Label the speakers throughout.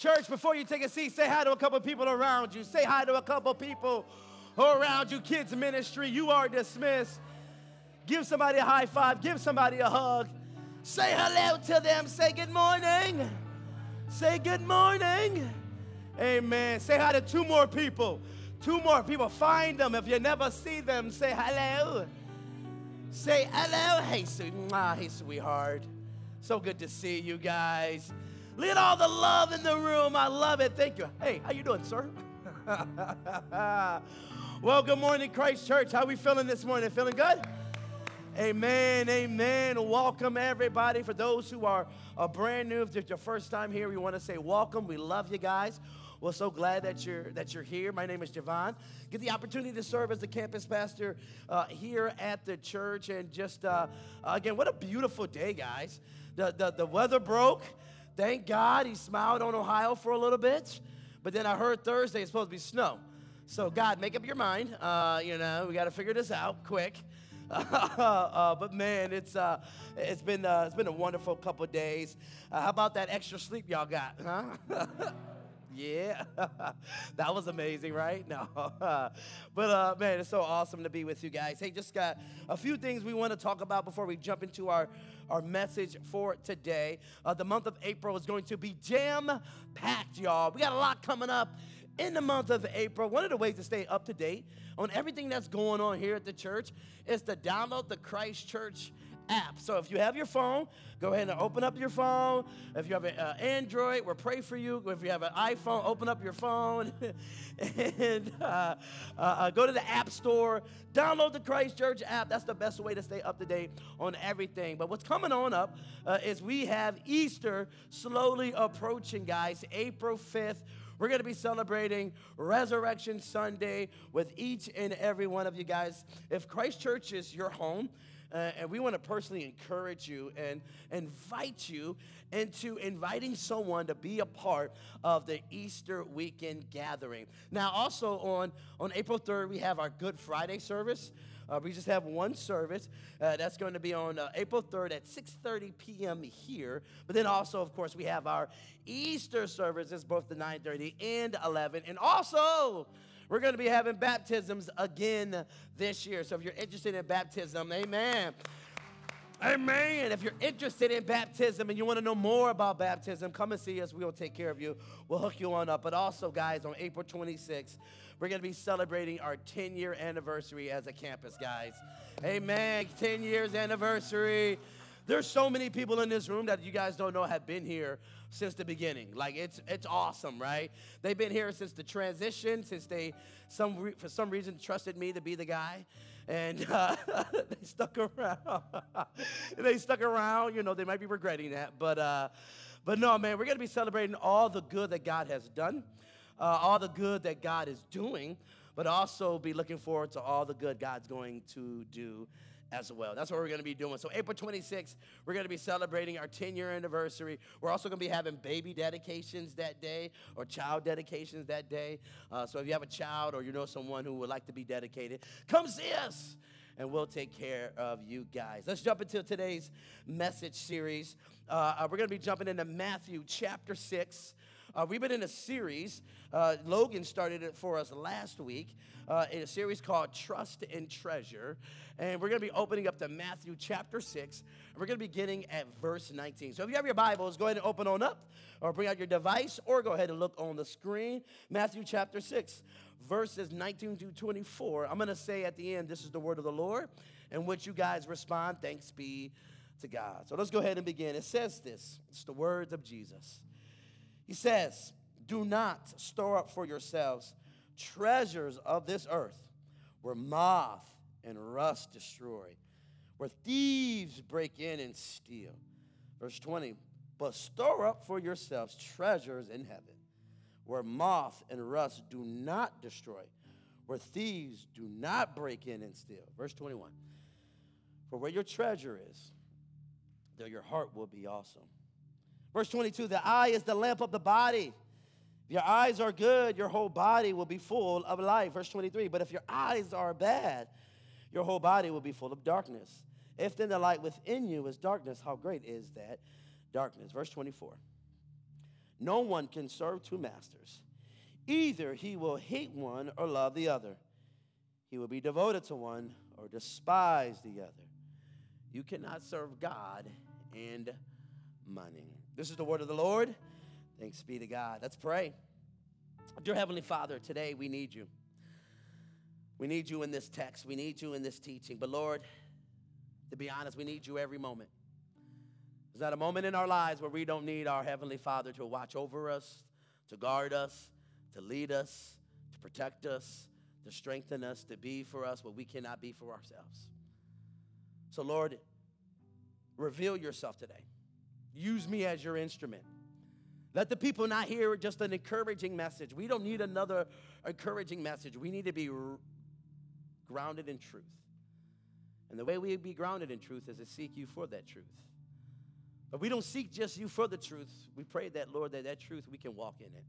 Speaker 1: Church, before you take a seat, say hi to a couple people around you. Say hi to a couple people around you. Kids ministry, you are dismissed. Give somebody a high five. Give somebody a hug. Say hello to them. Say good morning. Say good morning. Amen. Say hi to two more people. Two more people. Find them. If you never see them, say hello. Say hello. Hey, hey, sweetheart. So good to see you guys. Look at all the love in the room. I love it. Thank you. Hey, how you doing, sir? Well, good morning, Christ Church. How we feeling this morning? Feeling good? Amen, amen. Welcome, everybody. For those who are brand new, if it's your first time here, we want to say welcome. We love you guys. We're so glad that you're here. My name is Javon. Get the opportunity to serve as the campus pastor here at the church. And just, again, what a beautiful day, guys. The weather broke. Thank God he smiled on Ohio for a little bit. But then I heard Thursday it's supposed to be snow. So, God, make up your mind. We got to figure this out quick. But, man, it's been a wonderful couple of days. How about that extra sleep y'all got, huh? Yeah, that was amazing, right? No, but man, it's so awesome to be with you guys. Hey, just got a few things we want to talk about before we jump into our message for today. The month of April is going to be jam-packed, y'all. We got a lot coming up in the month of April. One of the ways to stay up to date on everything that's going on here at the church is to download the Christ Church app. So if you have your phone, go ahead and open up your phone. If you have an Android, we'll pray for you. If you have an iPhone, open up your phone and go to the App Store, download the Christ Church app. That's the best way to stay up to date on everything. But what's coming on up is we have Easter slowly approaching, guys. April 5th. We're going to be celebrating Resurrection Sunday with each and every one of you guys. If Christ Church is your home, and we want to personally encourage you and invite you into inviting someone to be a part of the Easter weekend gathering. Now, also on April 3rd, we have our Good Friday service. We just have one service. That's going to be on April 3rd at 6:30 p.m. here. But then also, of course, we have our Easter services, both the 9:30 and 11. And also, we're going to be having baptisms again this year. So if you're interested in baptism, amen. Amen. If you're interested in baptism and you want to know more about baptism, come and see us. We'll take care of you. We'll hook you on up. But also, guys, on April 26th, we're going to be celebrating our 10-year anniversary as a campus, guys. Amen. 10 years anniversary. There's so many people in this room that you guys don't know have been here since the beginning. Like, it's awesome, right? They've been here since the transition, since they, for some reason, trusted me to be the guy. And they stuck around. They stuck around. You know, they might be regretting that. But no, man, we're going to be celebrating all the good that God has done, all the good that God is doing, but also be looking forward to all the good God's going to do as well. That's what we're going to be doing. So April 26th, we're going to be celebrating our 10-year anniversary. We're also going to be having baby dedications that day or child dedications that day. So if you have a child or you know someone who would like to be dedicated, come see us and we'll take care of you guys. Let's jump into today's message series. We're going to be jumping into Matthew chapter 6. We've been in a series. Logan started it for us last week in a series called Trust and Treasure. And we're going to be opening up to Matthew chapter 6. And we're going to be beginning at verse 19. So if you have your Bibles, go ahead and open on up or bring out your device or go ahead and look on the screen. Matthew chapter 6, verses 19 to 24. I'm going to say at the end, this is the word of the Lord, in which you guys respond, thanks be to God. So let's go ahead and begin. It says this. It's the words of Jesus. He says, do not store up for yourselves treasures of this earth where moth and rust destroy, where thieves break in and steal. Verse 20, but store up for yourselves treasures in heaven where moth and rust do not destroy, where thieves do not break in and steal. Verse 21, for where your treasure is, there your heart will be also. Verse 22, the eye is the lamp of the body. If your eyes are good, your whole body will be full of light. Verse 23, but if your eyes are bad, your whole body will be full of darkness. If then the light within you is darkness, how great is that darkness? Verse 24, No one can serve two masters. Either he will hate one or love the other. He will be devoted to one or despise the other. You cannot serve God and money. This is the word of the Lord. Thanks be to God. Let's pray. Dear Heavenly Father, today we need you. We need you in this text. We need you in this teaching. But Lord, to be honest, we need you every moment. There's not a moment in our lives where we don't need our Heavenly Father to watch over us, to guard us, to lead us, to protect us, to strengthen us, to be for us what we cannot be for ourselves. So Lord, reveal yourself today. Use me as your instrument. Let the people not hear just an encouraging message. We don't need another encouraging message. We need to be grounded in truth. And the way we be grounded in truth is to seek you for that truth. But we don't seek just you for the truth. We pray that, Lord, that truth, we can walk in it.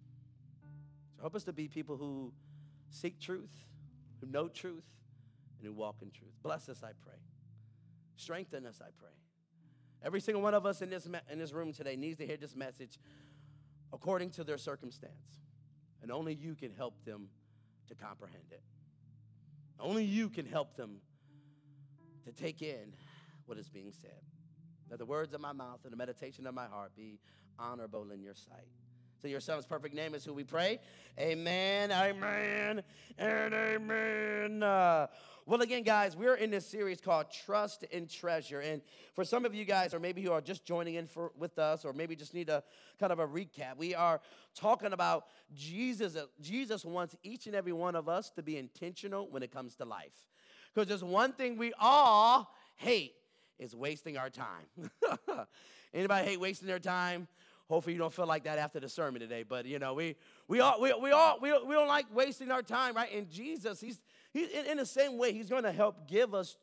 Speaker 1: So help us to be people who seek truth, who know truth, and who walk in truth. Bless us, I pray. Strengthen us, I pray. Every single one of us in this room today needs to hear this message according to their circumstance. And only you can help them to comprehend it. Only you can help them to take in what is being said. That the words of my mouth and the meditation of my heart be honorable in your sight. So your Son's perfect name is who we pray. Amen, amen, and amen. Well, again, guys, we're in this series called Trust and Treasure. And for some of you guys, or maybe you are just joining in with us, or maybe just need a kind of a recap, we are talking about Jesus. Jesus wants each and every one of us to be intentional when it comes to life. Because there's one thing we all hate is wasting our time. Anybody hate wasting their time? Hopefully you don't feel like that after the sermon today. But you know, we don't like wasting our time, right? And Jesus, he's in the same way, he's going to help give us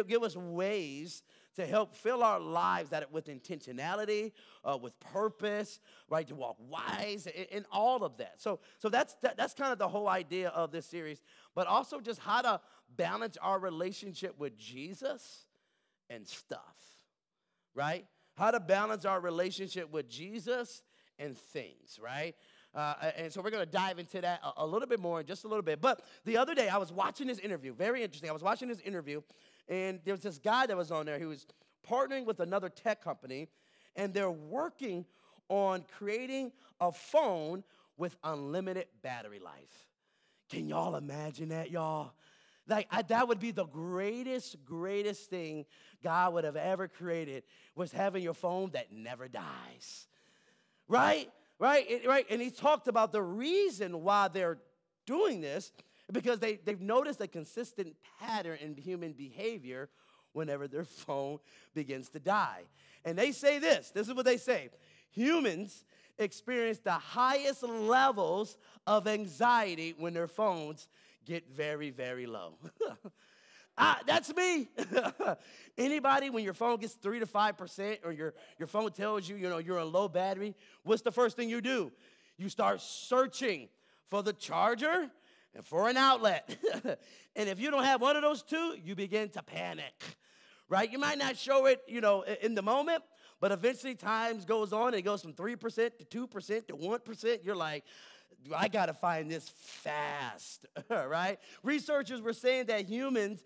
Speaker 1: ways to help fill our lives with intentionality, with purpose, right? To walk wise, and all of that. So that's kind of the whole idea of this series. But also just how to balance our relationship with Jesus and stuff, right? How to balance our relationship with Jesus and things, right? And so we're going to dive into that a little bit more in just a little bit. But the other day, I was watching this interview. Very interesting. I was watching this interview, and there was this guy that was on there who was partnering with another tech company, and they're working on creating a phone with unlimited battery life. Can y'all imagine that, y'all? That would be the greatest thing God would have ever created, was having your phone that never dies. Right? And he talked about the reason why they're doing this, because they've noticed a consistent pattern in human behavior whenever their phone begins to die. And they say this is what they say: humans experience the highest levels of anxiety when their phones get very, very low. That's me. Anybody, when your phone gets 3 to 5%, or your phone tells you, you're on low battery, what's the first thing you do? You start searching for the charger and for an outlet. And if you don't have one of those two, you begin to panic, right? You might not show it, in the moment, but eventually time goes on, and it goes from 3% to 2% to 1%. You're like, I got to find this fast, right? Researchers were saying that humans,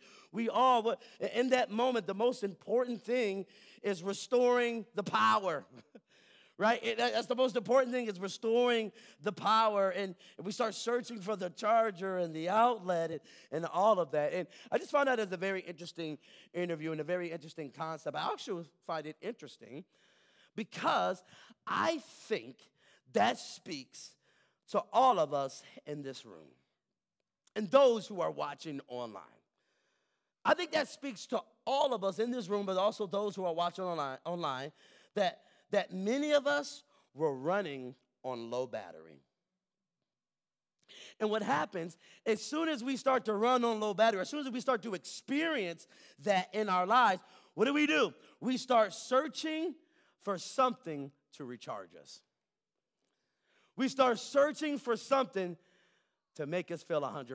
Speaker 1: in that moment, the most important thing is restoring the power, right? That's the most important thing, is restoring the power. And we start searching for the charger and the outlet and all of that. And I just found that as a very interesting interview and a very interesting concept. I actually find it interesting because I think that speaks to all of us in this room and those who are watching online. I think that speaks to all of us in this room, but also those who are watching online, that many of us were running on low battery. And what happens, as soon as we start to run on low battery, as soon as we start to experience that in our lives, what do? We start searching for something to recharge us. We start searching for something to make us feel 100%,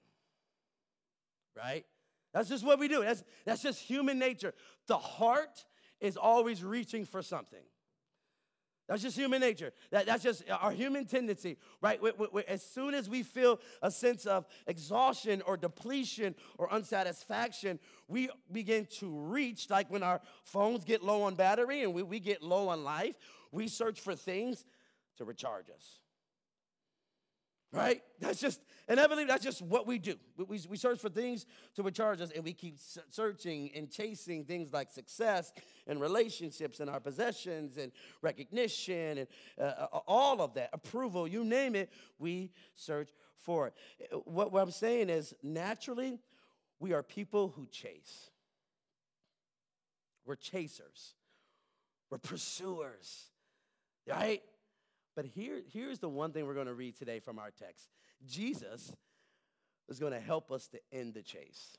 Speaker 1: right? That's just what we do. That's just human nature. The heart is always reaching for something. That's just human nature. That's just our human tendency, right? As soon as we feel a sense of exhaustion or depletion or unsatisfaction, we begin to reach, like when our phones get low on battery and we get low on life, we search for things to recharge us. Right? That's just, inevitably, that's just what we do. We search for things to recharge us, and we keep searching and chasing things like success and relationships and our possessions and recognition and all of that, approval, you name it, we search for it. What I'm saying is, naturally, we are people who chase. We're chasers. We're pursuers, right? But here's the one thing we're going to read today from our text. Jesus is going to help us to end the chase.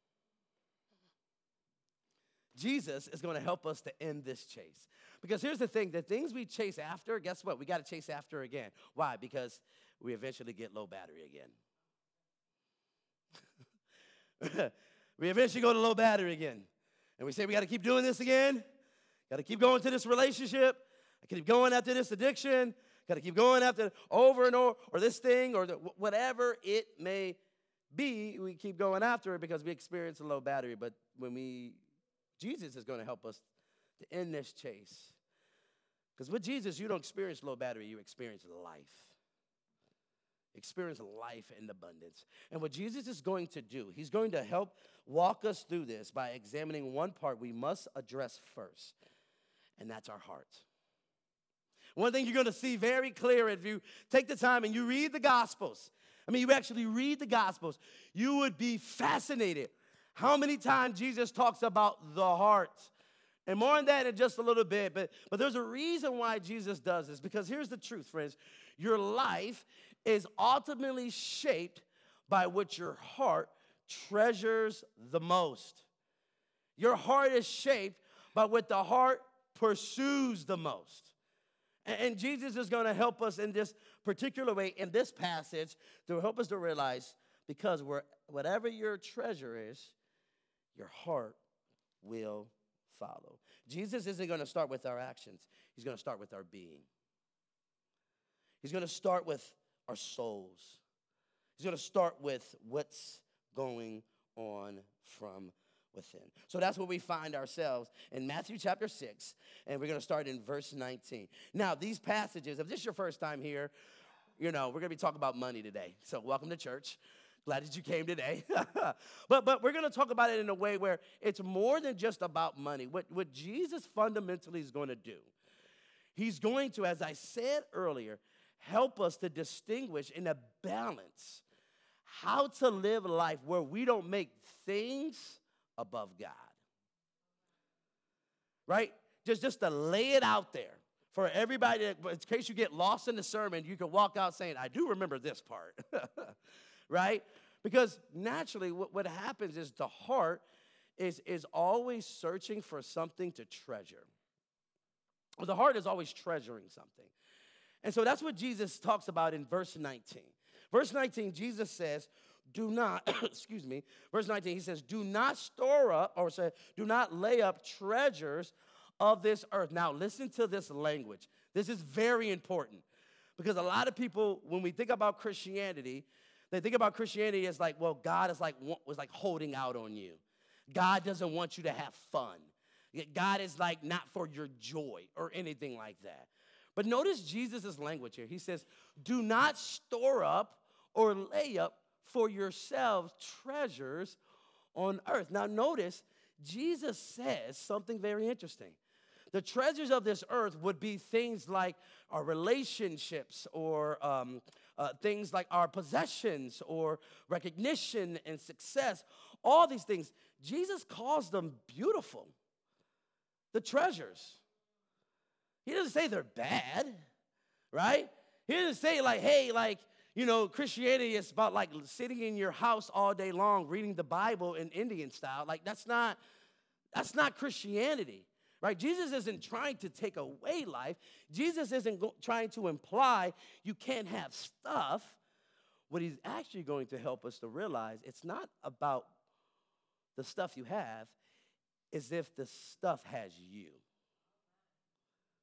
Speaker 1: Jesus is going to help us to end this chase. Because here's the thing, the things we chase after, guess what? We got to chase after again. Why? Because we eventually get low battery again. We eventually go to low battery again. And we say we got to keep doing this again. Got to keep going to this relationship. I keep going after this addiction. Got to keep going after over and over, or this thing, or whatever it may be. We keep going after it because we experience a low battery. But Jesus is going to help us to end this chase. Because with Jesus, you don't experience low battery, you experience life. Experience life in abundance. And what Jesus is going to do, he's going to help walk us through this by examining one part we must address first, and that's our hearts. One thing you're going to see very clear if you take the time and you read the Gospels. I mean, you actually read the Gospels. You would be fascinated how many times Jesus talks about the heart. And more on that in just a little bit. But there's a reason why Jesus does this. Because here's the truth, friends. Your life is ultimately shaped by what your heart treasures the most. Your heart is shaped by what the heart pursues the most. And Jesus is going to help us in this particular way, in this passage, to help us to realize, because whatever your treasure is, your heart will follow. Jesus isn't going to start with our actions. He's going to start with our being. He's going to start with our souls. He's going to start with what's going on from within. So that's where we find ourselves in Matthew chapter 6, and we're going to start in verse 19. Now, these passages, if this is your first time here, we're going to be talking about money today. So welcome to church. Glad that you came today. but we're going to talk about it in a way where it's more than just about money. What Jesus fundamentally is going to do, he's going to, as I said earlier, help us to distinguish in a balance how to live life where we don't make things above God. Right? Just to lay it out there for everybody, in case you get lost in the sermon, you can walk out saying, I do remember this part. Right? Because naturally what happens is the heart is always searching for something to treasure. Well, the heart is always treasuring something. And so that's what Jesus talks about in verse 19. Verse 19, Jesus says, do not, excuse me, verse 19, he says, do not store up, or say, do not lay up treasures of this earth. Now, listen to this language. This is very important because a lot of people, when we think about Christianity, they think about Christianity as like, well, God is was like holding out on you. God doesn't want you to have fun. God is like not for your joy or anything like that. But notice Jesus' language here. He says, do not store up or lay up for yourselves treasures on earth. Now notice, Jesus says something very interesting. The treasures of this earth would be things like our relationships or things like our possessions or recognition and success. All these things, Jesus calls them beautiful. The treasures. He doesn't say they're bad, right? He doesn't say like, hey, like, Christianity is about like sitting in your house all day long reading the Bible in Indian style. Like that's not Christianity, right? Jesus isn't trying to take away life. Jesus isn't trying to imply you can't have stuff. What he's actually going to help us to realize, it's not about the stuff you have, it's if the stuff has you.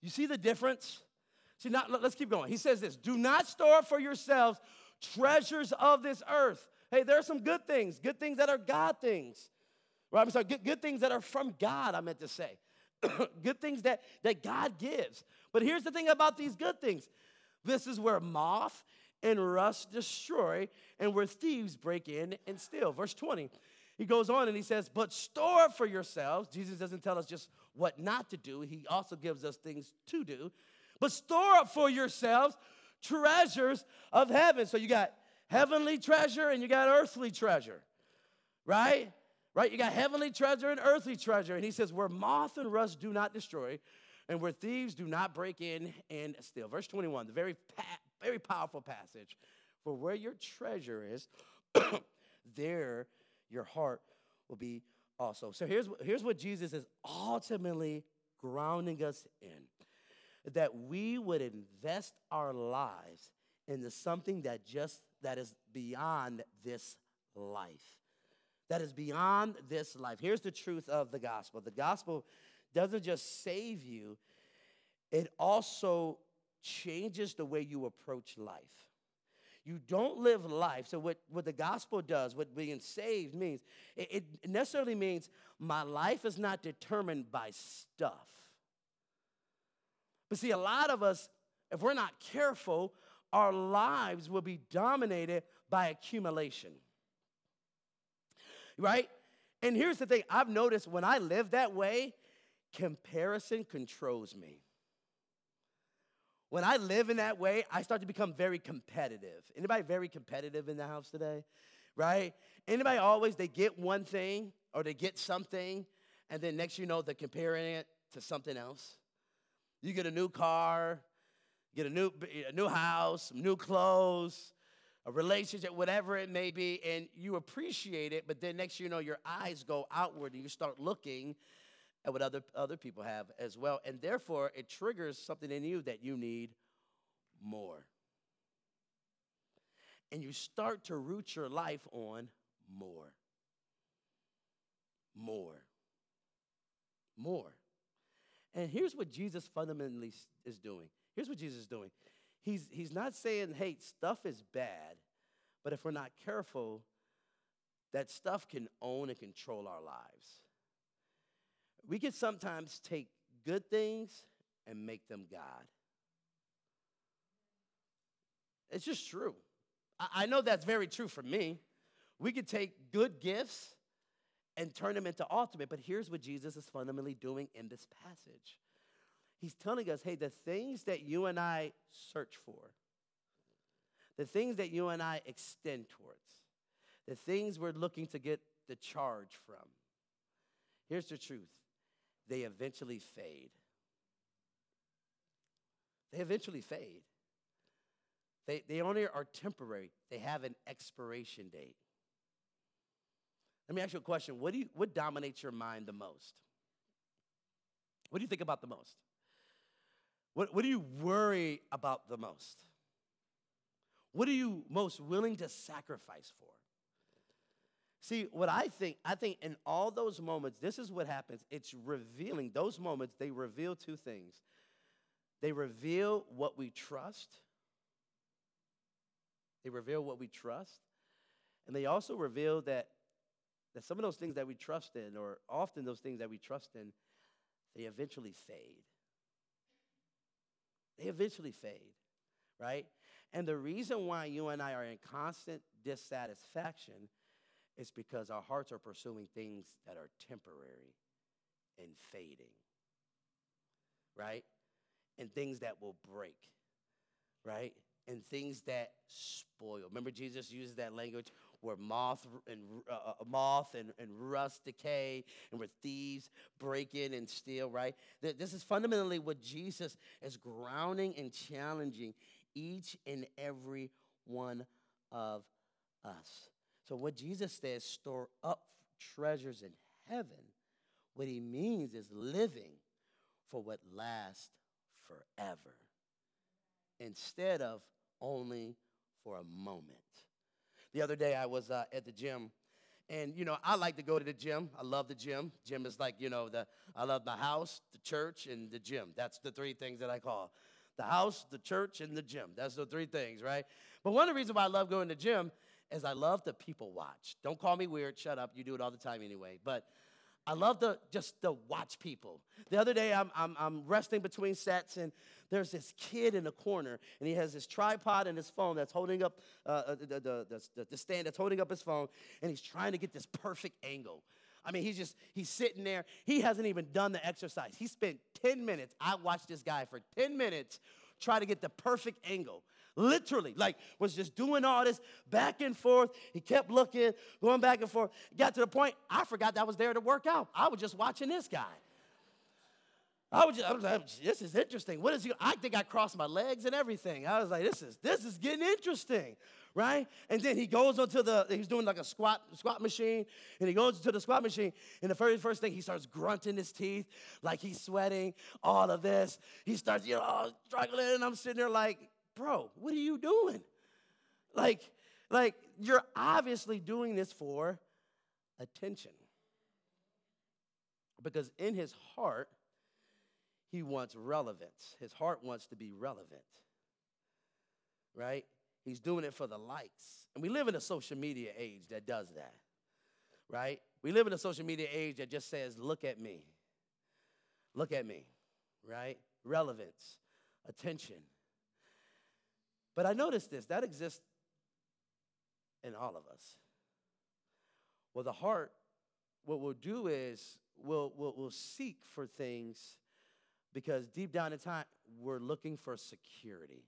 Speaker 1: You see the difference? See, now let's keep going. He says this, do not store up for yourselves treasures of this earth. Hey, there are some good things that are God things. Right? I'm sorry, good things that are from God, I meant to say. Good things that God gives. But here's the thing about these good things. This is where moth and rust destroy and where thieves break in and steal. Verse 20, he goes on and he says, but store up for yourselves. Jesus doesn't tell us just what not to do. He also gives us things to do. But store up for yourselves treasures of heaven. So you got heavenly treasure and you got earthly treasure, right? Right, you got heavenly treasure and earthly treasure. And he says, where moth and rust do not destroy, and where thieves do not break in and steal. Verse 21, the very powerful passage. For where your treasure is, there your heart will be also. So here's what Jesus is ultimately grounding us in. That we would invest our lives into something that is beyond this life. That is beyond this life. Here's the truth of the gospel. The gospel doesn't just save you, it also changes the way you approach life. You don't live life. So what the gospel does, what being saved means, it necessarily means my life is not determined by stuff. But see, a lot of us, if we're not careful, our lives will be dominated by accumulation. Right? And here's the thing. I've noticed when I live that way, comparison controls me. When I live in that way, I start to become very competitive. Anybody very competitive in the house today? Right? Anybody always, they get one thing or they get something, and then next you know they're comparing it to something else. You get a new car, get a new house, some new clothes, a relationship, whatever it may be, and you appreciate it, but then next you know your eyes go outward and you start looking at what other people have as well, and therefore it triggers something in you that you need more. And you start to root your life on more. More. More. And here's what Jesus fundamentally is doing. Here's what Jesus is doing. He's not saying, hey, stuff is bad, but if we're not careful, that stuff can own and control our lives. We can sometimes take good things and make them God. It's just true. I know that's very true for me. We could take good gifts and turn them into ultimate, but here's what Jesus is fundamentally doing in this passage. He's telling us, hey, the things that you and I search for, the things that you and I extend towards, the things we're looking to get the charge from, here's the truth. They eventually fade. They eventually fade. They only are temporary. They have an expiration date. Let me ask you a question. What dominates your mind the most? What do you think about the most? What do you worry about the most? What are you most willing to sacrifice for? See, what I think in all those moments, this is what happens. It's revealing. Those moments, they reveal two things. They reveal what we trust. They reveal what we trust. And they also reveal that some of those things that we trust in, or often those things that we trust in, they eventually fade. They eventually fade, right? And the reason why you and I are in constant dissatisfaction is because our hearts are pursuing things that are temporary and fading, right? And things that will break, right? And things that spoil. Remember Jesus uses that language where moth and rust decay, and where thieves break in and steal, right? This is fundamentally what Jesus is grounding and challenging each and every one of us. So what Jesus says, store up treasures in heaven, what he means is living for what lasts forever instead of only for a moment. The other day I was at the gym, And, I like to go to the gym. I love the gym. Gym is like, I love the house, the church, and the gym. That's the three things that I call. The house, the church, and the gym. That's the three things, right? But one of the reasons why I love going to the gym is I love to people watch. Don't call me weird. Shut up. You do it all the time anyway. But I love to watch people. The other day, I'm resting between sets, and there's this kid in the corner, and he has this tripod and his phone that's holding up the stand that's holding up his phone, and he's trying to get this perfect angle. I mean, he's sitting there. He hasn't even done the exercise. He spent 10 minutes. I watched this guy for 10 minutes try to get the perfect angle. Literally, was just doing all this back and forth. He kept looking, going back and forth. Got to the point, I forgot that I was there to work out. I was just watching this guy. I was like, this is interesting. What is he? I think I crossed my legs and everything. I was like, this is getting interesting, right? And then he goes onto he's doing like a squat machine, and he goes to the squat machine, and the first thing, he starts grunting his teeth, like he's sweating, all of this. He starts, struggling, and I'm sitting there like, bro, what are you doing? Like you're obviously doing this for attention. Because in his heart, he wants relevance. His heart wants to be relevant, right? He's doing it for the likes. And we live in a social media age that does that, right? We live in a social media age that just says, look at me. Look at me, right? Relevance, attention. But I noticed this, that exists in all of us. Well, the heart, what we'll do is we'll seek for things because deep down inside, we're looking for security.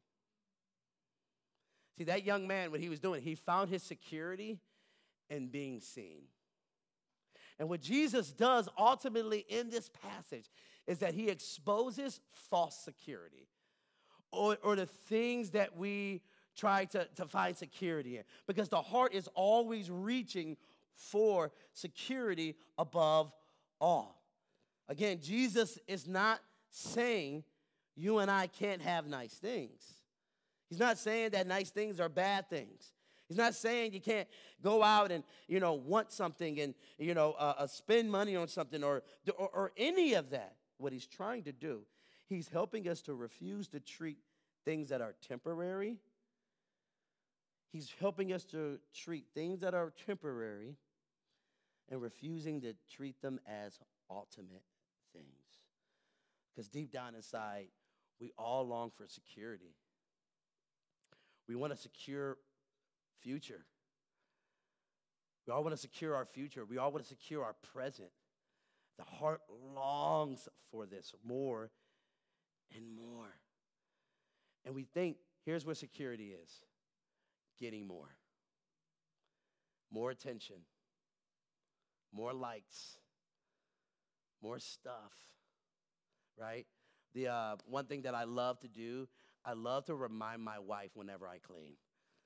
Speaker 1: See, that young man, what he was doing, he found his security in being seen. And what Jesus does ultimately in this passage is that he exposes false security. Or the things that we try to find security in. Because the heart is always reaching for security above all. Again, Jesus is not saying you and I can't have nice things. He's not saying that nice things are bad things. He's not saying you can't go out and, want something and, spend money on something or any of that. What he's trying to do, he's helping us to refuse to treat things that are temporary. He's helping us to treat things that are temporary and refusing to treat them as ultimate things. Because deep down inside, we all long for security. We want a secure future. We all want to secure our future. We all want to secure our present. The heart longs for this more and more. And we think, here's where security is. Getting more. More attention. More likes. More stuff. Right? The one thing that I love to do, I love to remind my wife whenever I clean.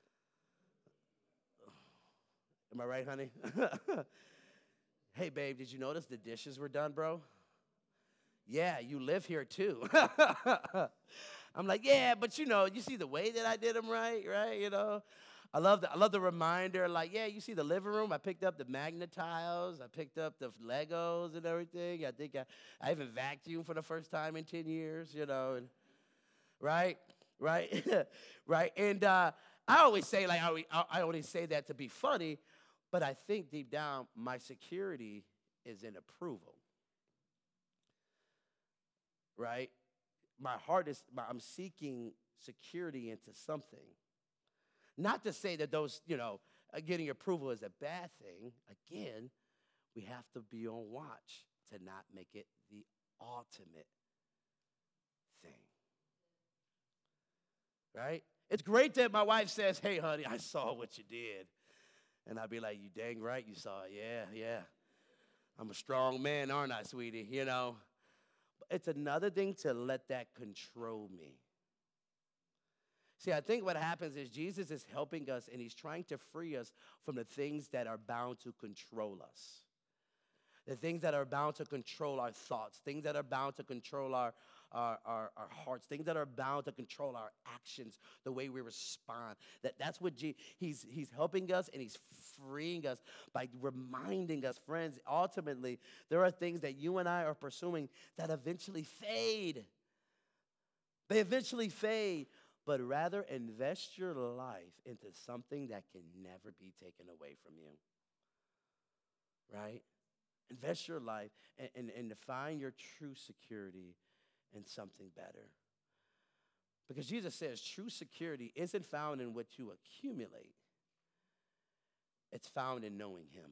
Speaker 1: Am I right, honey? Hey, babe, did you notice the dishes were done, bro? Yeah, you live here too. I'm like, yeah, but you see the way that I did them right? I love the reminder, like, yeah, you see the living room? I picked up the Magna tiles. I picked up the Legos and everything. I think I even vacuumed for the first time in 10 years, and, right? Right? And I always say, I always say that to be funny, but I think deep down, my security is in approval, right? My heart is, I'm seeking security into something. Not to say that those, getting approval is a bad thing. Again, we have to be on watch to not make it the ultimate thing. Right? It's great that my wife says, hey, honey, I saw what you did. And I'd be like, you dang right you saw it. Yeah. I'm a strong man, aren't I, sweetie? It's another thing to let that control me. See, I think what happens is Jesus is helping us, and he's trying to free us from the things that are bound to control us. The things that are bound to control our thoughts, things that are bound to control our our hearts, things that are bound to control our actions, the way we respond. That's what he's helping us, and he's freeing us by reminding us, friends, ultimately, there are things that you and I are pursuing that eventually fade. They eventually fade, but rather invest your life into something that can never be taken away from you, right? Invest your life and find your true security in something better. Because Jesus says true security isn't found in what you accumulate. It's found in knowing him.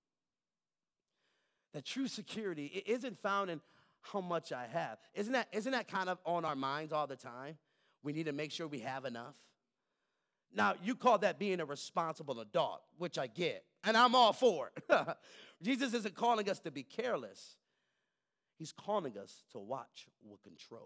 Speaker 1: That true security isn't found in how much I have. Isn't that kind of on our minds all the time? We need to make sure we have enough. Now, you call that being a responsible adult, which I get, and I'm all for it. Jesus isn't calling us to be careless. He's calling us to watch what controls.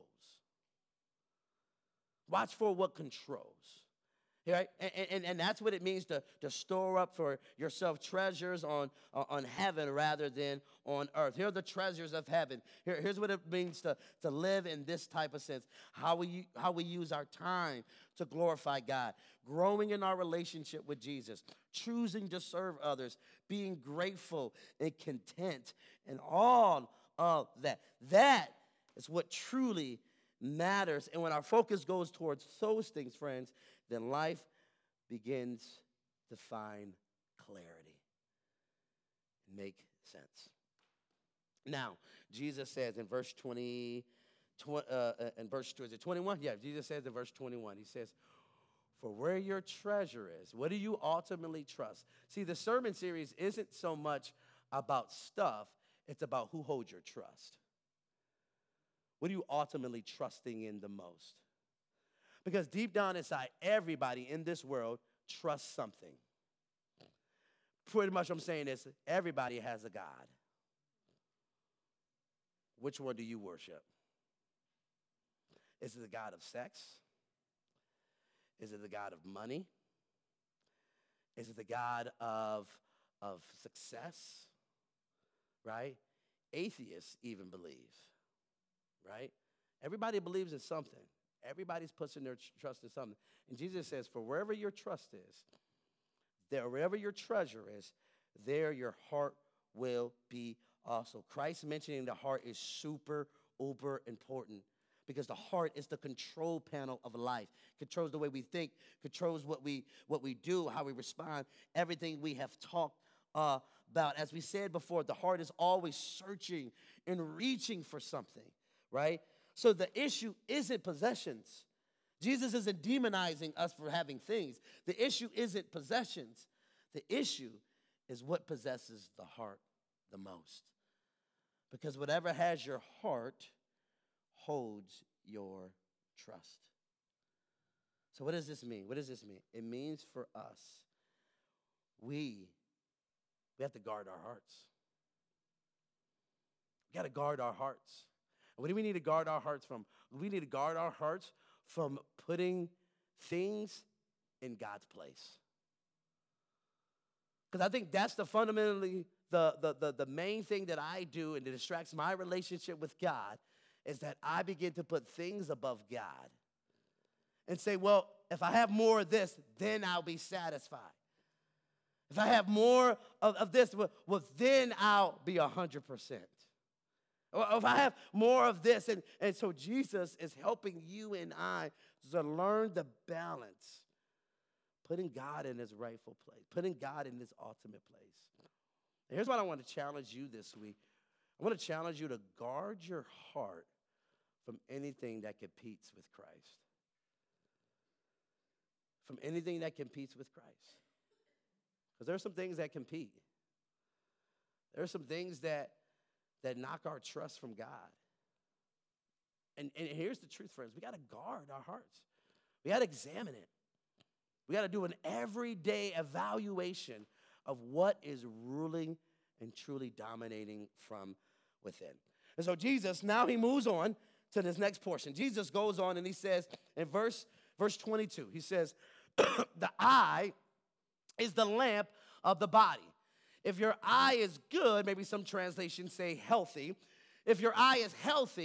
Speaker 1: Watch for what controls. Right? And that's what it means to store up for yourself treasures on heaven rather than on earth. Here are the treasures of heaven. Here's what it means to live in this type of sense. How we use our time to glorify God. Growing in our relationship with Jesus. Choosing to serve others. Being grateful and content. And all of that. That is what truly matters. And when our focus goes towards those things, friends, then life begins to find clarity and make sense. Now, Jesus says in verse 20, in verse 21? Yeah, Jesus says in verse 21, he says, for where your treasure is, what do you ultimately trust? See, the sermon series isn't so much about stuff, it's about who holds your trust. What are you ultimately trusting in the most? Because deep down inside, everybody in this world trusts something. Pretty much what I'm saying is everybody has a God. Which one do you worship? Is it the God of sex? Is it the God of money? Is it the God of success? Right? Atheists even believe. Right? Everybody believes in something. Everybody's putting their trust in something. And Jesus says, for wherever your trust is, there, wherever your treasure is, there your heart will be also. Christ mentioning the heart is super, uber important because the heart is the control panel of life. Controls the way we think, controls what we do, how we respond, everything we have talked about. As we said before, the heart is always searching and reaching for something, right? So the issue isn't possessions. Jesus isn't demonizing us for having things. The issue isn't possessions. The issue is what possesses the heart the most. Because whatever has your heart holds your trust. So what does this mean? What does this mean? It means for us, we have to guard our hearts. We got to guard our hearts. What do we need to guard our hearts from? We need to guard our hearts from putting things in God's place. Because I think that's fundamentally the main thing that I do, and it distracts my relationship with God, is that I begin to put things above God and say, well, if I have more of this, then I'll be satisfied. If I have more of this, well, then I'll be 100%. If I have more of this, and so Jesus is helping you and I to learn the balance, putting God in his rightful place, putting God in his ultimate place. And here's what I want to challenge you this week. I want to challenge you to guard your heart from anything that competes with Christ. From anything that competes with Christ. Because there are some things that compete. There are some things that knock our trust from God. And here's the truth, friends. We got to guard our hearts. We got to examine it. We got to do an everyday evaluation of what is ruling and truly dominating from within. And so Jesus, now he moves on to this next portion. Jesus goes on and he says in verse 22, he says, the eye is the lamp of the body. If your eye is good, maybe some translations say healthy. If your eye is healthy,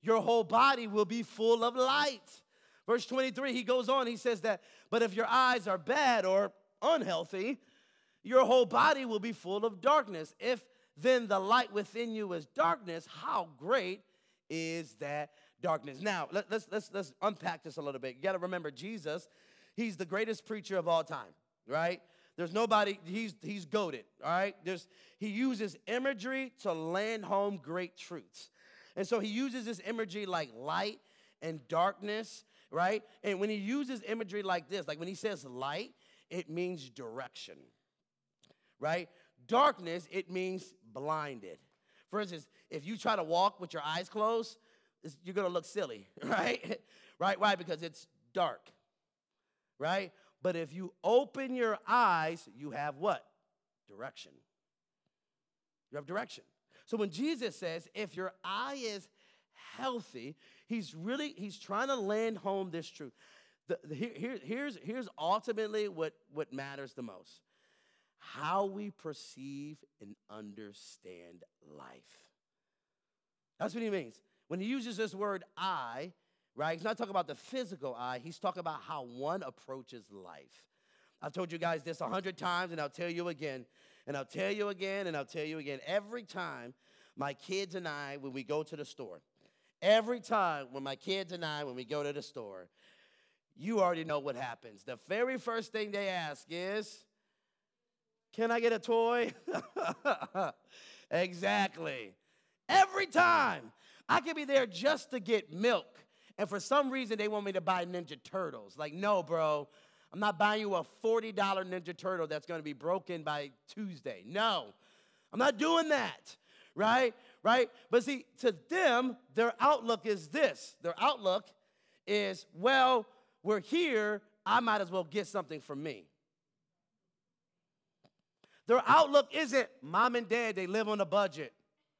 Speaker 1: your whole body will be full of light. Verse 23, he goes on, he says that, but if your eyes are bad or unhealthy, your whole body will be full of darkness. If then the light within you is darkness, how great is that darkness? Now, let's unpack this a little bit. You got to remember, Jesus, he's the greatest preacher of all time, right? There's nobody, he's goated, all right? He uses imagery to land home great truths. And so he uses this imagery like light and darkness, right? And when he uses imagery like this, like when he says light, it means direction, right? Darkness, it means blinded. For instance, if you try to walk with your eyes closed, you're going to look silly, right? Right? Why? Because it's dark, right? But if you open your eyes, you have what? Direction. You have direction. So when Jesus says, if your eye is healthy, he's trying to land home this truth. Here's ultimately what matters the most. How we perceive and understand life. That's what he means. When he uses this word eye, right, he's not talking about the physical eye. He's talking about how one approaches life. I've told you guys this 100 times, and I'll tell you again, and I'll tell you again, and I'll tell you again. Every time my kids and I, when we go to the store, every time when my kids and I, when we go to the store, you already know what happens. The very first thing they ask is, can I get a toy? Exactly. Every time. I could be there just to get milk, and for some reason they want me to buy Ninja Turtles. Like, no, bro, I'm not buying you a $40 Ninja Turtle that's going to be broken by Tuesday. No, I'm not doing that, right? But see, to them, their outlook is this. Their outlook is, well, we're here, I might as well get something for me. Their outlook isn't, mom and dad, they live on a budget.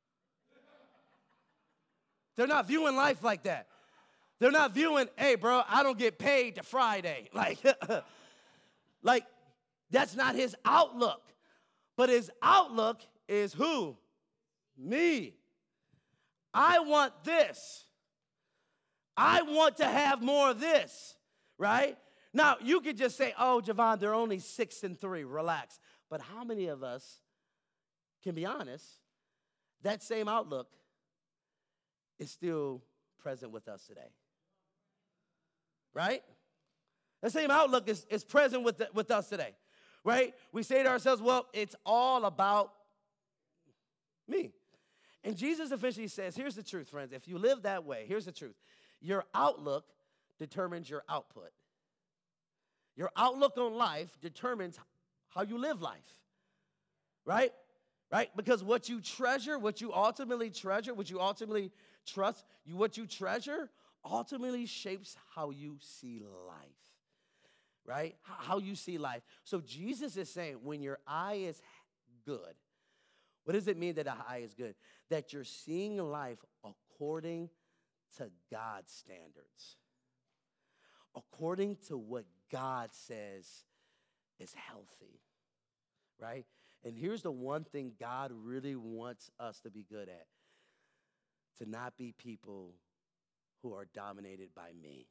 Speaker 1: They're not viewing life like that. They're not viewing, hey, bro, I don't get paid to Friday. Like, that's not his outlook. But his outlook is who? Me. I want this. I want to have more of this, right? Now, you could just say, oh, Javon, they're only 6 and 3. Relax. But how many of us can be honest, that same outlook is still present with us today? Right? The same outlook is present with us today, right? We say to ourselves, well, it's all about me. And Jesus eventually says, here's the truth, friends. If you live that way, here's the truth. Your outlook determines your output. Your outlook on life determines how you live life, right? Right? Because what you treasure, what you ultimately treasure, what you ultimately trust, what you treasure ultimately shapes how you see life, right? How you see life. So Jesus is saying when your eye is good, what does it mean that the eye is good? That you're seeing life according to God's standards, according to what God says is healthy, right? And here's the one thing God really wants us to be good at, to not be people who are dominated by me,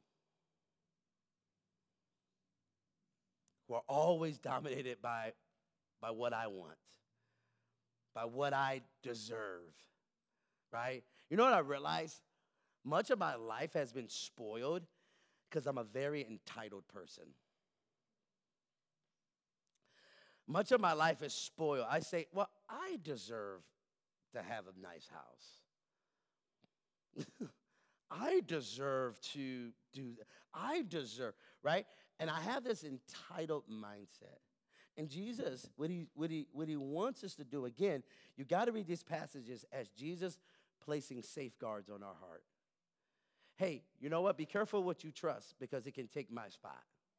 Speaker 1: who are always dominated by what I want, by what I deserve, right? You know what I realized? Much of my life has been spoiled because I'm a very entitled person. Much of my life is spoiled. I say, well, I deserve to have a nice house. I deserve to do that. I deserve, right? And I have this entitled mindset. And Jesus, what he wants us to do, again, you got to read these passages as Jesus placing safeguards on our heart. Hey, you know what? Be careful what you trust because it can take my spot.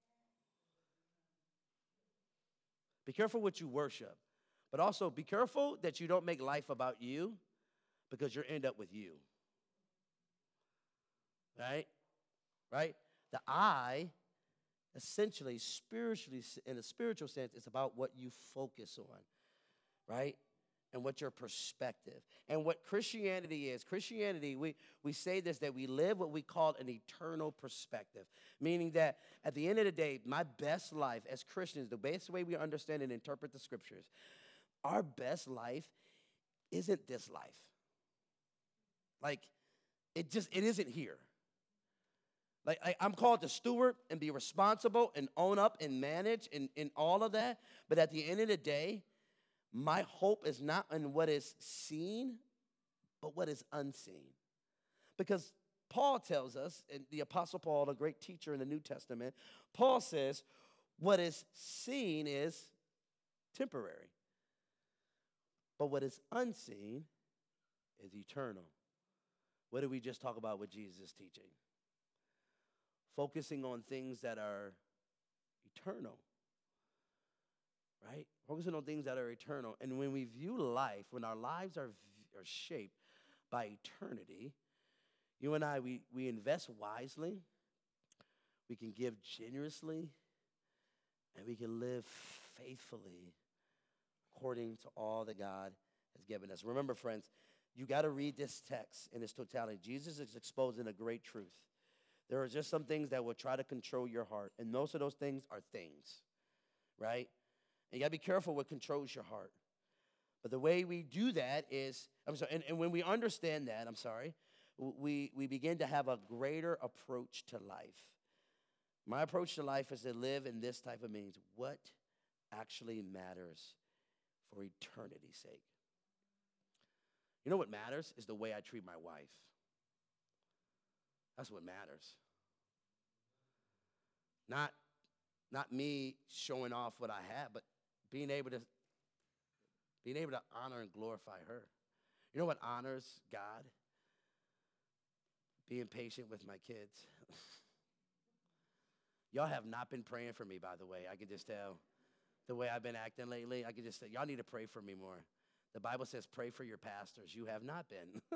Speaker 1: Be careful what you worship. But also be careful that you don't make life about you because you'll end up with you. Right? Right? The eye, essentially, spiritually, in a spiritual sense, is about what you focus on. Right? and what your perspective. And what Christianity is, Christianity, we say this, that we live what we call an eternal perspective, meaning that at the end of the day, my best life as Christians, the best way we understand and interpret the scriptures, our best life isn't this life. Like, it isn't here. Like, I'm called to steward and be responsible and own up and manage and all of that. But at the end of the day, my hope is not in what is seen, but what is unseen. Because Paul tells us, and the Apostle Paul, a great teacher in the New Testament, Paul says, what is seen is temporary. But what is unseen is eternal. What did we just talk about with Jesus' teaching? Focusing on things that are eternal, right? Focusing on things that are eternal. And when we view life, when our lives are shaped by eternity, you and I, we invest wisely, we can give generously, and we can live faithfully according to all that God has given us. Remember, friends, you got to read this text in its totality. Jesus is exposing a great truth. There are just some things that will try to control your heart, and most of those things are things, right? And you got to be careful what controls your heart. But the way we do that is, and when we understand that, we begin to have a greater approach to life. My approach to life is to live in this type of means. What actually matters for eternity's sake? You know what matters is the way I treat my wife. That's what matters. Not me showing off what I have, but being able to honor and glorify her. You know what honors God? Being patient with my kids. Y'all have not been praying for me, by the way. I can just tell the way I've been acting lately. I can just say, y'all need to pray for me more. The Bible says pray for your pastors. You have not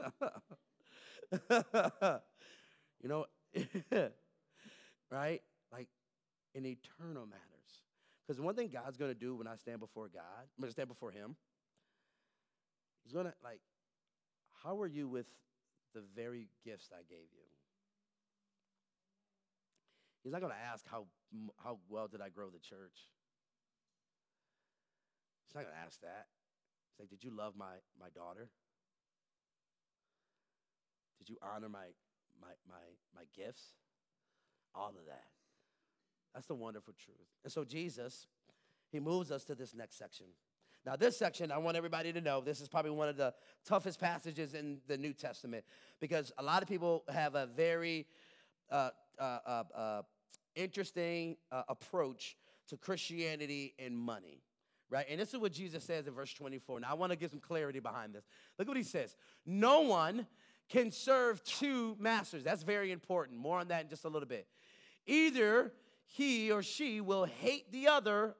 Speaker 1: been. You know, right? Like, an eternal matters. Because one thing God's going to do when I stand before God, when I stand before him, he's going to, like, how are you with the very gifts I gave you? He's not going to ask how well did I grow the church. He's not going to ask that. He's like, did you love my daughter? Did you honor my gifts? All of that. That's the wonderful truth. And so Jesus, he moves us to this next section. Now, this section, I want everybody to know, this is probably one of the toughest passages in the New Testament because a lot of people have a very interesting approach to Christianity and money, right? And this is what Jesus says in verse 24. Now, I want to give some clarity behind this. Look what he says. No one can serve two masters. That's very important. More on that in just a little bit. Either he or she will hate the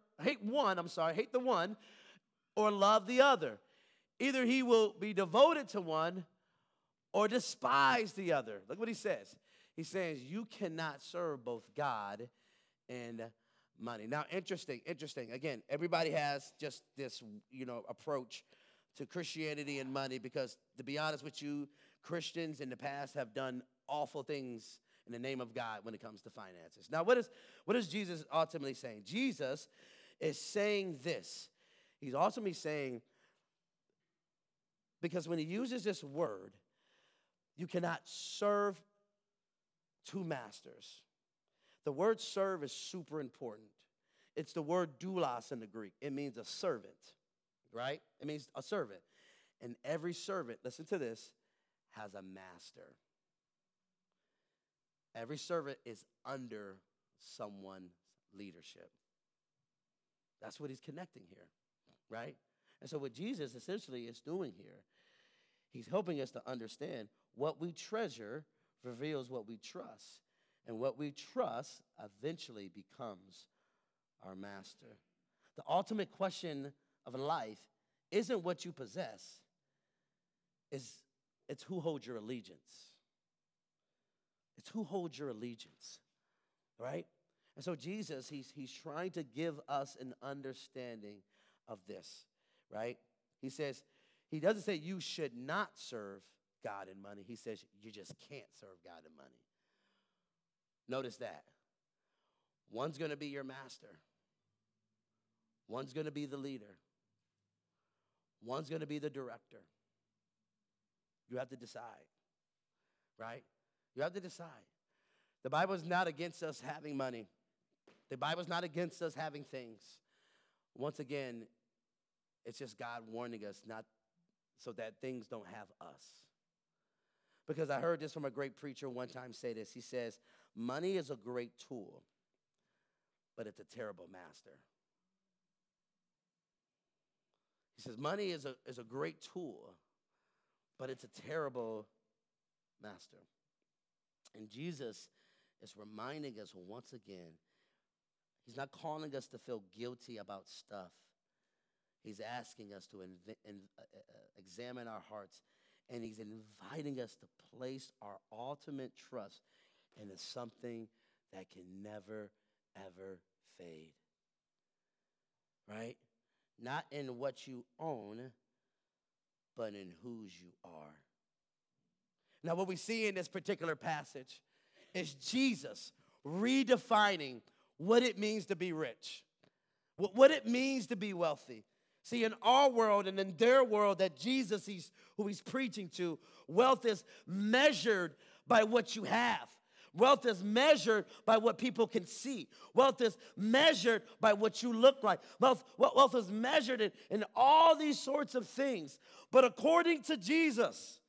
Speaker 1: one, or love the other. Either he will be devoted to one or despise the other. Look what he says. He says, you cannot serve both God and money. Now, interesting. Again, everybody has just this, approach to Christianity and money because, to be honest with you, Christians in the past have done awful things in the name of God when it comes to finances. Now, what is Jesus ultimately saying? Jesus is saying this. He's ultimately saying, because when he uses this word, you cannot serve two masters. The word serve is super important. It's the word doulos in the Greek. It means a servant, right? It means a servant. And every servant, listen to this, has a master. Every servant is under someone's leadership. That's what he's connecting here, right? And so what Jesus essentially is doing here, he's helping us to understand what we treasure reveals what we trust. And what we trust eventually becomes our master. The ultimate question of life isn't what you possess. It's who holds your allegiance. It's who holds your allegiance, right? And so Jesus, he's trying to give us an understanding of this, right? He says, He doesn't say you should not serve God in money. He says you just can't serve God in money. Notice that. One's going to be your master. One's going to be the leader. One's going to be the director. You have to decide, right? You have to decide. The Bible is not against us having money. The Bible is not against us having things. Once again, it's just God warning us not so that things don't have us. Because I heard this from a great preacher one time say this. He says, money is a great tool, but it's a terrible master. He says, money is a great tool, but it's a terrible master. And Jesus is reminding us once again, he's not calling us to feel guilty about stuff. He's asking us to examine our hearts, and he's inviting us to place our ultimate trust in something that can never, ever fade. Right? Not in what you own, but in whose you are. Now, what we see in this particular passage is Jesus redefining what it means to be rich, what it means to be wealthy. See, in our world and in their world that Jesus, who he's preaching to, wealth is measured by what you have. Wealth is measured by what people can see. Wealth is measured by what you look like. Wealth is measured in all these sorts of things. But according to Jesus,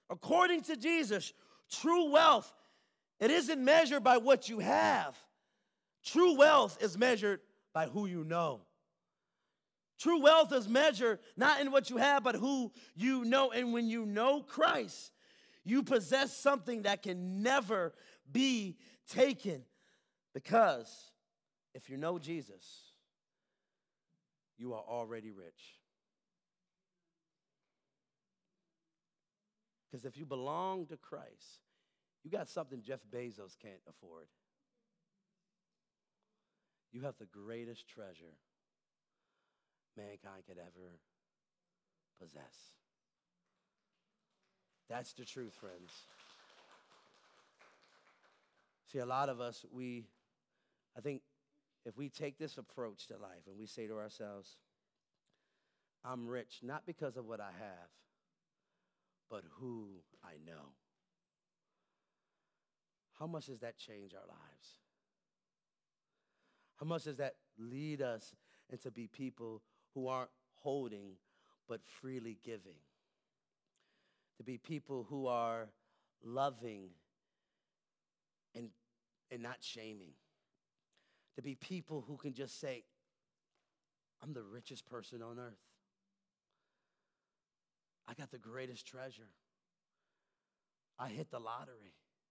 Speaker 1: true wealth, it isn't measured by what you have. True wealth is measured by who you know. True wealth is measured not in what you have, but who you know. And when you know Christ, you possess something that can never be taken. Because if you know Jesus, you are already rich. Because if you belong to Christ, you got something Jeff Bezos can't afford. You have the greatest treasure mankind could ever possess. That's the truth, friends. See, a lot of us, I think if we take this approach to life and we say to ourselves, I'm rich, not because of what I have, but who I know. How much does that change our lives? How much does that lead us into be people who aren't holding but freely giving? To be people who are loving and not shaming. To be people who can just say, I'm the richest person on earth. I got the greatest treasure. I hit the lottery.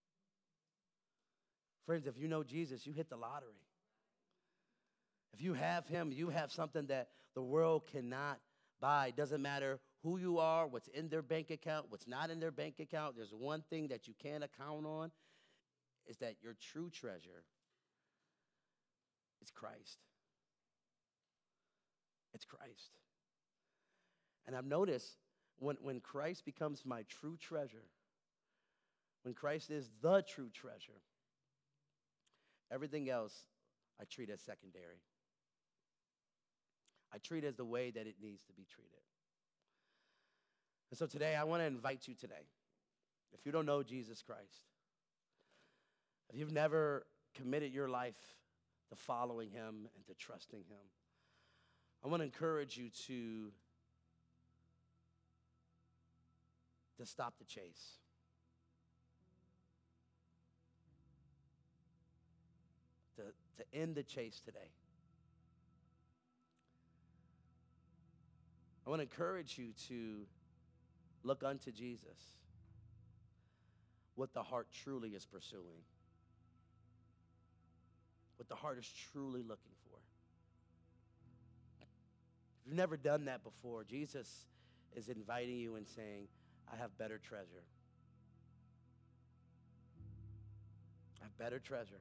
Speaker 1: Friends, if you know Jesus, you hit the lottery. If you have him, you have something that the world cannot buy. It doesn't matter who you are, what's in their bank account, what's not in their bank account. There's one thing that you can't count on, is that your true treasure is Christ. It's Christ. And I've noticed when Christ becomes my true treasure, when Christ is the true treasure, everything else I treat as secondary. I treat it as the way that it needs to be treated. And so today, I want to invite you today, if you don't know Jesus Christ, if you've never committed your life to following him and to trusting him, I want to encourage you to stop the chase. To end the chase today. I want to encourage you to look unto Jesus, what the heart truly is pursuing, what the heart is truly looking for. If you've never done that before, Jesus is inviting you and saying, I have better treasure. I have better treasure.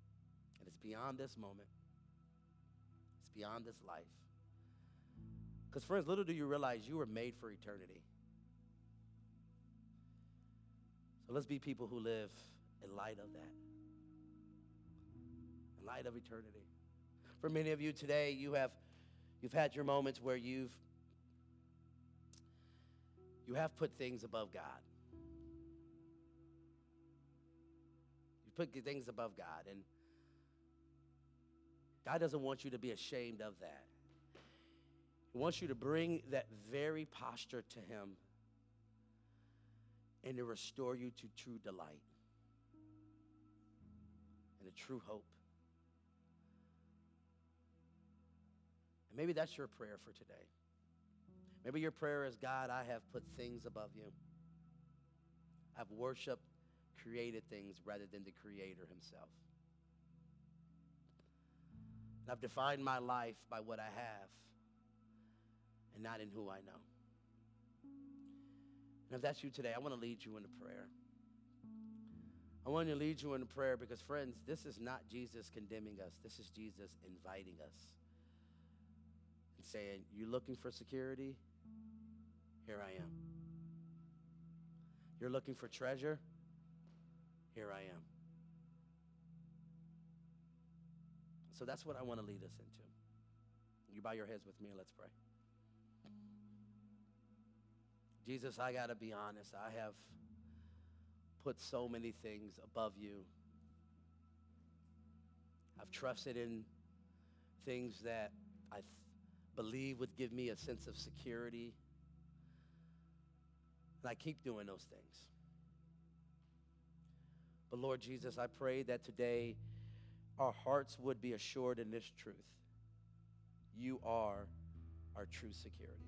Speaker 1: And it's beyond this moment. It's beyond this life. Because, friends, little do you realize you were made for eternity. So let's be people who live in light of that, in light of eternity. For many of you today, you've had your moments where you have put things above God. You put things above God, and God doesn't want you to be ashamed of that. He wants you to bring that very posture to him and to restore you to true delight and a true hope. And maybe that's your prayer for today. Maybe your prayer is, God, I have put things above you. I've worshiped created things rather than the Creator himself. And I've defined my life by what I have and not in who I know. And if that's you today, I want to lead you in a prayer. I want to lead you in a prayer because, friends, this is not Jesus condemning us. This is Jesus inviting us and saying, you're looking for security? Here I am. You're looking for treasure? Here I am. So that's what I want to lead us into. You bow your heads with me and let's pray. Jesus, I got to be honest. I have put so many things above you. I've trusted in things that I believe would give me a sense of security. And I keep doing those things. But Lord Jesus, I pray that today our hearts would be assured in this truth. You are our true security.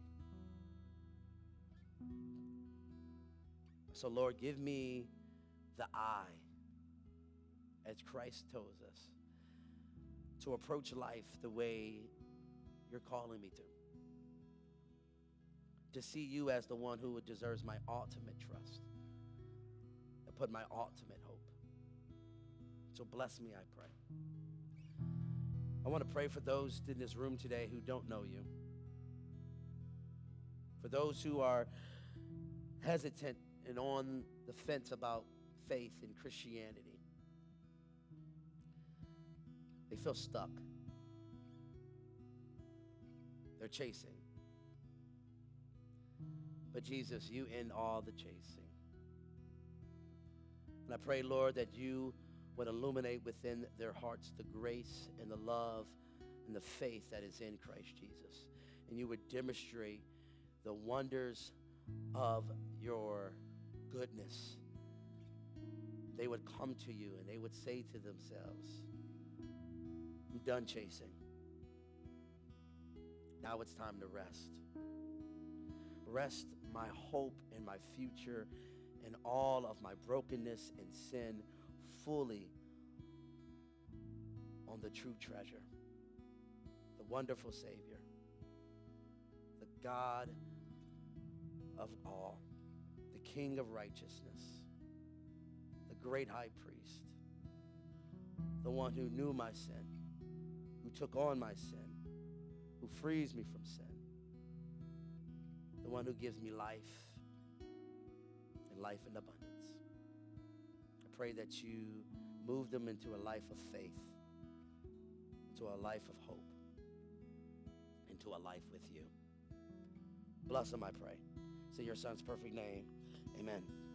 Speaker 1: So Lord, give me the eye, as Christ tells us, to approach life the way you're calling me to see you as the one who deserves my ultimate trust, and put my ultimate hope. So bless me, I pray. I want to pray for those in this room today who don't know you, for those who are hesitant and on the fence about faith in Christianity. They feel stuck. They're chasing. But Jesus, you end all the chasing. And I pray, Lord, that you would illuminate within their hearts the grace and the love and the faith that is in Christ Jesus. And you would demonstrate the wonders of your goodness. They would come to you and they would say to themselves, I'm done chasing. Now it's time to rest. Rest my hope and my future and all of my brokenness and sin fully on the true treasure, the wonderful Savior, the God of all, the King of righteousness, the great high priest, the one who knew my sin, who took on my sin, who frees me from sin, the one who gives me life and life in abundance. I pray that you move them into a life of faith, into a life of hope, into a life with you. Bless them, I pray. It's in your son's perfect name. Amen.